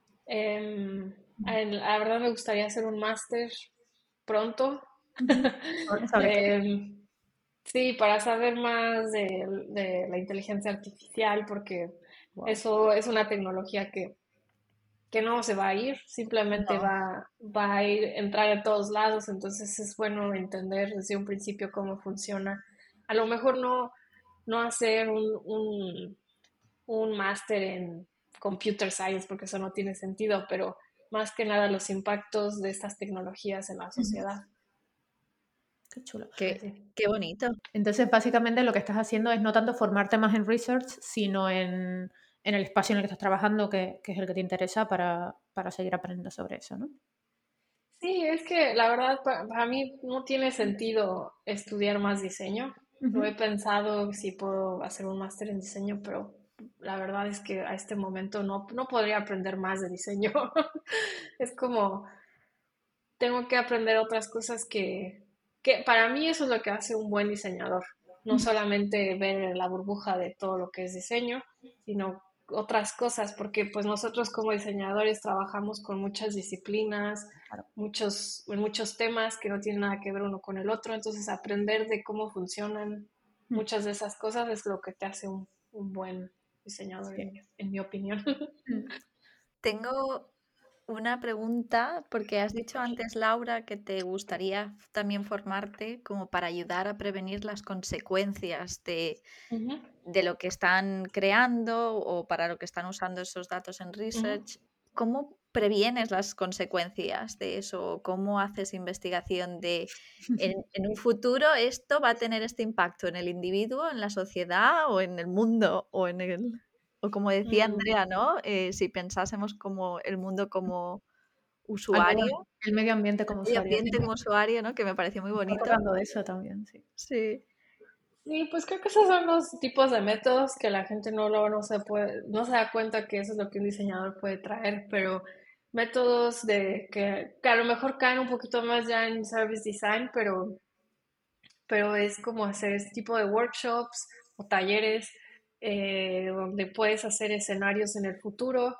Em, en- la verdad me gustaría hacer un máster pronto. Ujú. ¿Sobre sobre qué? Em, sí, para saber más de, de la inteligencia artificial, porque Wow. eso es una tecnología que que no se va a ir, simplemente No. va, va a ir, entrar a todos lados, entonces es bueno entender desde un principio cómo funciona. A lo mejor no, no hacer un, un, un máster en computer science, porque eso no tiene sentido, pero más que nada los impactos de estas tecnologías en la Ujú. sociedad. Qué chulo. Qué, Sí. qué bonito. Entonces, básicamente lo que estás haciendo es no tanto formarte más en research, sino en, en el espacio en el que estás trabajando, que, que es el que te interesa para, para seguir aprendiendo sobre eso, ¿no? Sí, es que la verdad pa- para mí no tiene sentido estudiar más diseño. Lo he Ujú. pensado si puedo hacer un máster en diseño, pero la verdad es que a este momento no, no podría aprender más de diseño. Es como, tengo que aprender otras cosas que, que para mí eso es lo que hace un buen diseñador. No Ujú. solamente ver la burbuja de todo lo que es diseño, sino otras cosas, porque pues nosotros como diseñadores trabajamos con muchas disciplinas, Claro. muchos, en muchos temas que no tienen nada que ver uno con el otro, entonces aprender de cómo funcionan Mm. muchas de esas cosas es lo que te hace un, un buen diseñador, Sí. en mi, en mi opinión. Mm. Tengo una pregunta, porque has dicho antes, Laura, que te gustaría también formarte como para ayudar a prevenir las consecuencias de, Ujú, de lo que están creando o para lo que están usando esos datos en ujú. research. ¿Cómo previenes las consecuencias de eso? ¿Cómo haces investigación de en, en un futuro esto va a tener este impacto en el individuo, en la sociedad o en el mundo o en el... O como decía Mm. Andrea, ¿no? Eh, si pensásemos como el mundo como Al medio- usuario, el medio ambiente el como medio usuario, sí. ambiente como usuario, ¿no? Que me pareció muy Me estaba bonito. acordando de eso también, sí. Sí. Sí, pues creo que esos son los tipos de métodos que la gente no, lo, no, se puede, no se da cuenta que eso es lo que un diseñador puede traer, pero métodos de que, que a lo mejor caen un poquito más ya en service design, pero, pero es como hacer este tipo de workshops o talleres eh, donde puedes hacer escenarios en el futuro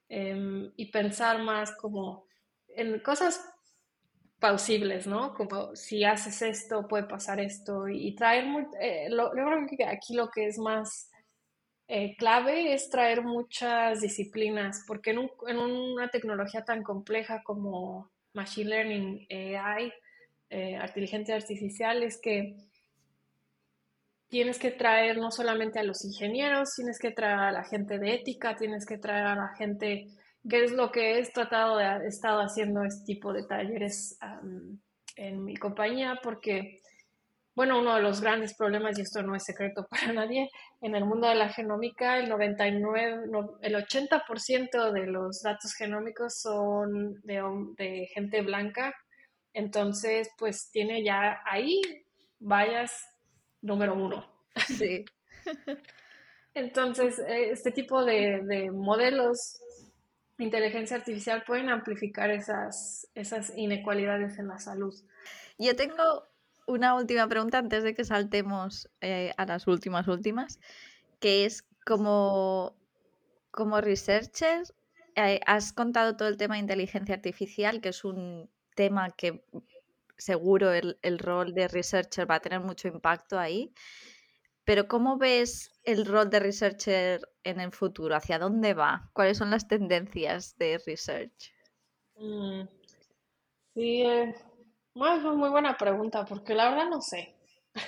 em, y pensar más como en cosas plausibles, ¿no? Como si haces esto, puede pasar esto, y, y traer, muy, eh, lo, yo creo que aquí lo que es más eh, clave es traer muchas disciplinas, porque en, un- en una tecnología tan compleja como Machine Learning, A I, eh, inteligencia artificial, es que tienes que traer no solamente a los ingenieros, tienes que traer a la gente de ética, tienes que traer a la gente, que es lo que he tratado de, he estado haciendo este tipo de talleres um, en mi compañía, porque, bueno, uno de los grandes problemas, y esto no es secreto para nadie, en el mundo de la genómica, el noventa y nueve, no, el ochenta por ciento de los datos genómicos son de, de gente blanca, entonces, pues tiene ya ahí vallas número uno. Sí. Entonces, eh, este tipo de, de modelos de inteligencia artificial pueden amplificar esas, esas inequalidades en la salud. Yo tengo una última pregunta antes de que saltemos eh, a las últimas últimas, que es como, como researcher, eh, has contado todo el tema de inteligencia artificial, que es un tema que seguro el, el rol de researcher va a tener mucho impacto ahí, pero ¿cómo ves el rol de researcher en el futuro? ¿Hacia dónde va? ¿Cuáles son las tendencias de research? Mm, sí, eh, bueno, es una muy buena pregunta, porque la verdad no sé.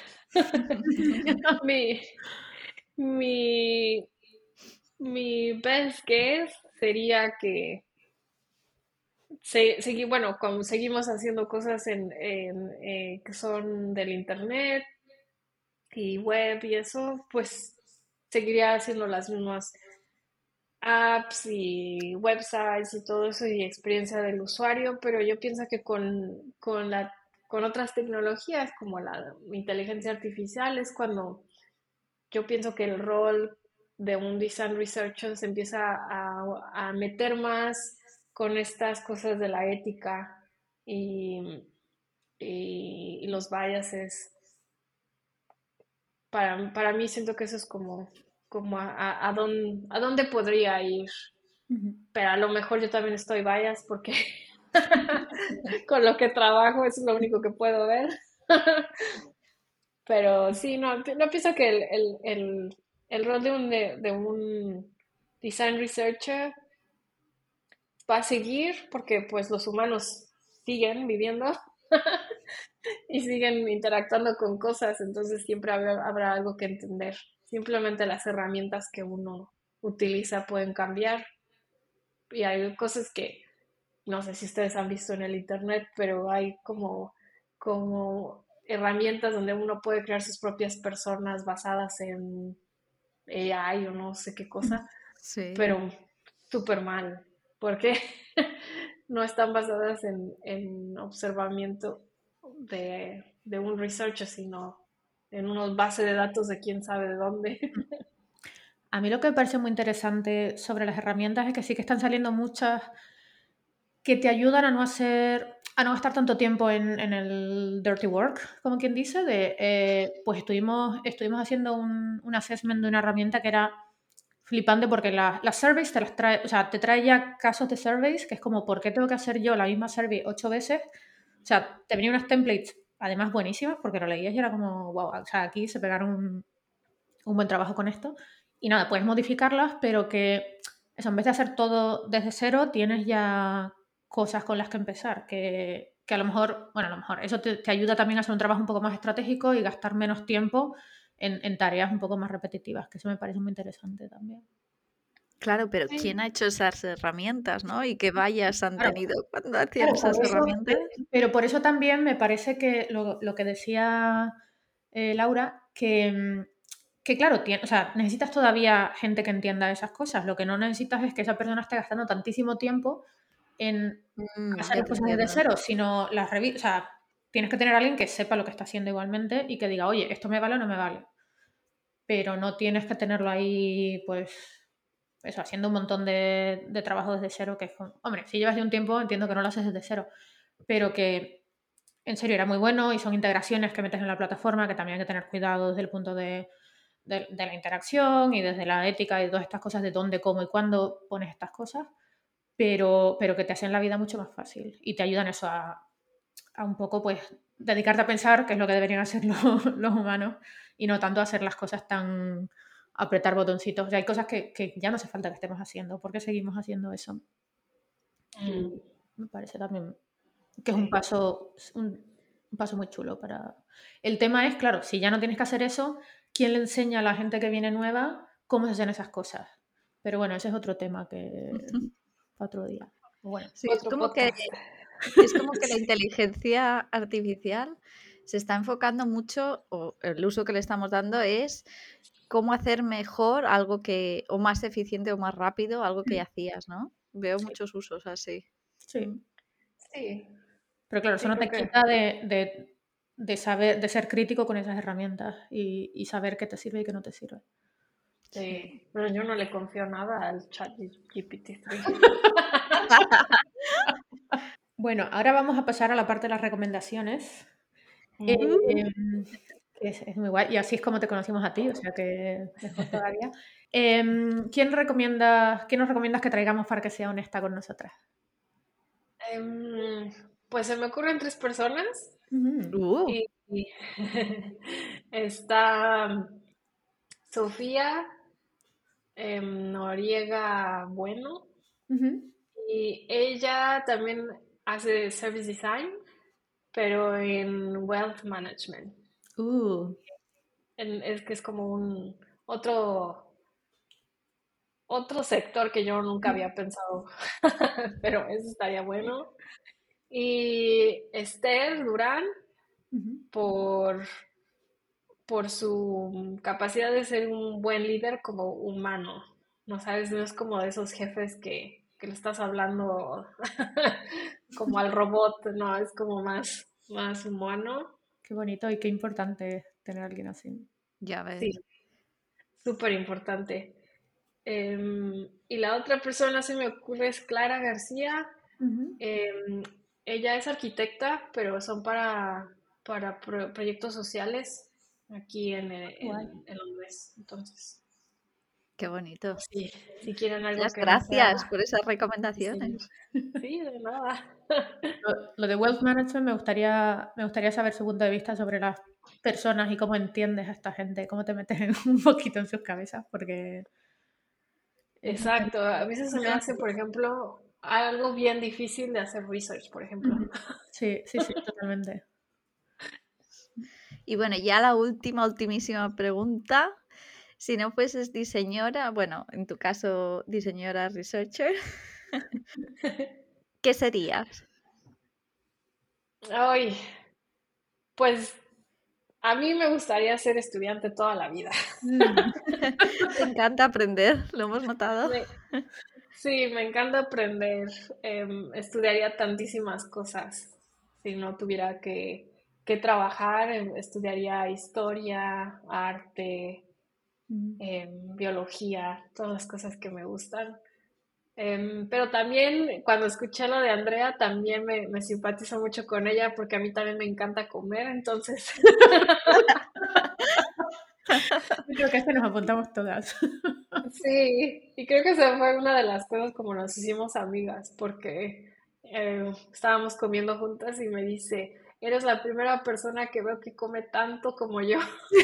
Mi, mi, mi best guess sería que se, segui- bueno, como seguimos haciendo cosas en, en, eh, que son del internet y web y eso, pues seguiría haciendo las mismas apps y websites y todo eso y experiencia del usuario, pero yo pienso que con, con la, con otras tecnologías como la inteligencia artificial es cuando yo pienso que el rol de un design researcher se empieza a, a meter más con estas cosas de la ética y, y- y los biases. Para, para mí siento que eso es como, como a, a, a dónde, a dónde podría ir. Ujú. Pero a lo mejor yo también estoy bias porque con lo que trabajo es lo único que puedo ver. Pero sí, no, pi- no pienso que el, el, el, el rol de un, de, de un design researcher va a seguir porque pues los humanos siguen viviendo y siguen interactuando con cosas, entonces siempre habrá, habrá algo que entender. Simplemente las herramientas que uno utiliza pueden cambiar y hay cosas que no sé si ustedes han visto en el internet, pero hay como, como herramientas donde uno puede crear sus propias personas basadas en A I o no sé qué cosa, Sí. pero súper mal, porque no están basadas en, en observamiento de, de un researcher, sino en unos bases de datos de quién sabe de dónde. A mí lo que me parece muy interesante sobre las herramientas es que sí que están saliendo muchas que te ayudan a no hacer, a no gastar tanto tiempo en, en el dirty work, como quien dice, de, eh, pues estuvimos, estuvimos haciendo un, un assessment de una herramienta que era flipante porque la- las surveys te las trae, o sea, te trae ya casos de surveys, que es como, ¿por qué tengo que hacer yo la misma survey ocho veces? O sea, te venía unas templates, además buenísimas, porque lo leías y era como, wow, o sea, aquí se pegaron un, un buen trabajo con esto. Y nada, puedes modificarlas, pero que eso, en vez de hacer todo desde cero, tienes ya cosas con las que empezar, que, que a lo mejor, bueno, a lo mejor eso te, te ayuda también a hacer un trabajo un poco más estratégico y gastar menos tiempo en, en tareas un poco más repetitivas, que eso me parece muy interesante también. Claro, pero ¿quién Sí, ha hecho esas herramientas, no? ¿Y qué vallas han Claro, tenido cuando hacían claro, esas por eso, herramientas? pero por eso también me parece que lo, lo que decía eh, Laura, que, mm, que claro, tien- o sea, necesitas todavía gente que entienda esas cosas. Lo que no necesitas es que esa persona esté gastando tantísimo tiempo en Mm, hacer ya las te cosas desde entiendo. cero, sino las revi- o sea, tienes que tener a alguien que sepa lo que está haciendo igualmente y que diga, oye, esto me vale o no me vale. Pero no tienes que tenerlo ahí, pues, eso, haciendo un montón de, de trabajo desde cero, que es como, hombre, si llevas ya un tiempo, entiendo que no lo haces desde cero, pero que en serio era muy bueno y son integraciones que metes en la plataforma que también hay que tener cuidado desde el punto de, de, de la interacción y desde la ética y todas estas cosas de dónde, cómo y cuándo pones estas cosas. pero, pero que te hacen la vida mucho más fácil y te ayudan eso a, a un poco pues dedicarte a pensar, que es lo que deberían hacer los, los humanos, y no tanto a hacer las cosas tan apretar botoncitos. O sea, hay cosas que, que ya no hace falta que estemos haciendo. ¿Por qué seguimos haciendo eso? Mm. Me parece también que es un Sí. paso, un, un paso muy chulo para... El tema es, claro, si ya no tienes que hacer eso, ¿quién le enseña a la gente que viene nueva cómo se hacen esas cosas? Pero bueno, ese es otro tema que para otro día. Bueno, Sí, es Otro como que, podcast. es como que la inteligencia artificial se está enfocando mucho, o el uso que le estamos dando es cómo hacer mejor algo que, o más eficiente o más rápido, algo que ya hacías, ¿no? Veo sí, muchos usos así. sí. Mm. Sí, Pero claro, eso sí, no creo te que quita de, de, de saber, de ser crítico con esas herramientas y, y saber qué te sirve y qué no te sirve. Sí. sí. Pero yo no le confío nada al chat G P T tres. Bueno, ahora vamos a pasar a la parte de las recomendaciones. Mm. Eh, que es, es muy guay. Y así es como te conocimos a ti, o sea que mejor todavía. Em, ¿quién recomiendas, quién nos recomiendas que traigamos para que sea honesta con nosotras? Em, pues se me ocurren tres personas Ujú, Uh, y, y está Sofía em, Noriega Bueno ujú. y ella también hace service design, pero en wealth management. Uh, En- es que es como un otro otro sector que yo nunca había pensado, pero eso estaría bueno. Y Esther Durán ujú. por por su capacidad de ser un buen líder como humano. No sabes, no es como de esos jefes que, que le estás hablando como al robot, no, es como más, más humano. Qué bonito y qué importante es tener a alguien así. ya Sí, ves. súper importante. Em, y la otra persona se me ocurre es Clara García. Ujú. Em, ella es arquitecta, pero son para, para pro- proyectos sociales aquí en, eh, Guay. en, en Londres. Entonces, Qué bonito. sí, si quieren algo Muchas que no sea gracias por esas sí, recomendaciones. sí, de nada. Lo, lo de wealth management me gustaría, me gustaría saber su punto de vista sobre las personas y cómo entiendes a esta gente, cómo te metes en- un poquito en sus cabezas, porque es muy... Exacto. A veces se me hace, por ejemplo, algo bien difícil de hacer research, por ejemplo. Ujú. Sí, sí, sí, totalmente. Y bueno, ya la última, ultimísima pregunta. Si no fueses diseñadora, bueno, en tu caso, diseñadora researcher, ¿qué serías? Ay, pues a mí me gustaría ser estudiante toda la vida. Mm. Te encanta aprender, lo hemos notado. Me- sí, me encanta aprender. Em, estudiaría tantísimas cosas si no tuviera que, que trabajar. Em, estudiaría historia, arte, Mm. em, biología, todas las cosas que me gustan. Em, pero también cuando escuché lo de Andrea, también me, me simpatizo mucho con ella porque a mí también me encanta comer, entonces Yo creo que a este nos apuntamos todas. sí, y creo que esa fue una de las cosas como nos hicimos amigas, porque eh, estábamos comiendo juntas y me dice, eres la primera persona que veo que come tanto como yo.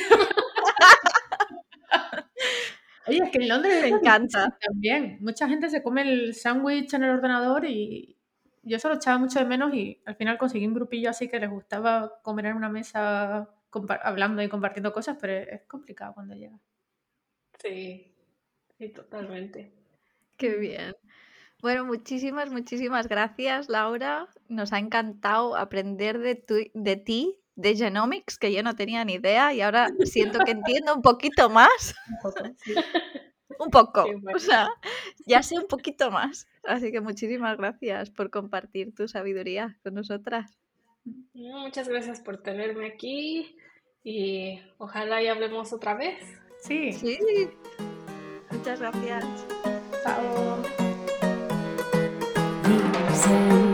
Oye, es que en Londres Me eso es difícil encanta. también. Mucha gente se come el sándwich en el ordenador y yo eso lo echaba mucho de menos y al final conseguí un grupillo así que les gustaba comer en una mesa compa- hablando y compartiendo cosas, pero es complicado cuando llega. Sí, sí, totalmente. Qué bien. Bueno, muchísimas, muchísimas gracias, Laura. Nos ha encantado aprender de, tu- de ti, de Genomics, que yo no tenía ni idea y ahora siento que entiendo un poquito más. Un poco, sí. Un Qué poco. O bueno. sea, ya sé un poquito más. Así que muchísimas gracias por compartir tu sabiduría con nosotras. No, muchas gracias por tenerme aquí y ojalá y hablemos otra vez. Sí. Sí, muchas gracias. Chao. Dicen